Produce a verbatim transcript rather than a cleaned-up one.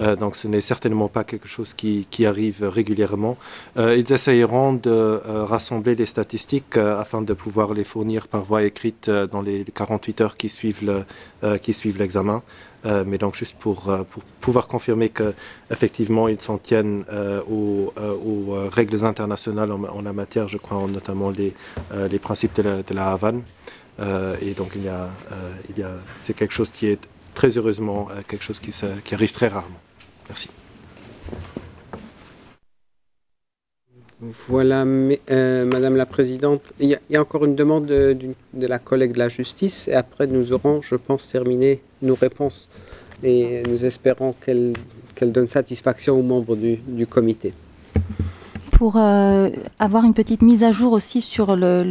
Euh, donc ce n'est certainement pas quelque chose qui, qui arrive régulièrement. Euh, ils essayeront de euh, rassembler les statistiques euh, afin de pouvoir les fournir par voie écrite euh, dans les quarante-huit heures qui suivent le, euh, qui suivent l'examen. Euh, mais donc juste pour, euh, pour pouvoir confirmer qu'effectivement ils s'en tiennent euh, aux, euh, aux euh, règles internationales en, en la matière, je crois notamment les, euh, les principes de la, de la Havane. Euh, et donc il y a, euh, il y a, c'est quelque chose qui est très heureusement euh, quelque chose qui, se, qui arrive très rarement. Merci. Voilà, mais, euh, Madame la Présidente. Il y, a, il y a encore une demande de, de la collègue de la justice et après nous aurons, je pense, terminé nos réponses et nous espérons qu'elle qu'elle donne satisfaction aux membres du, du comité. Pour euh, avoir une petite mise à jour aussi sur le,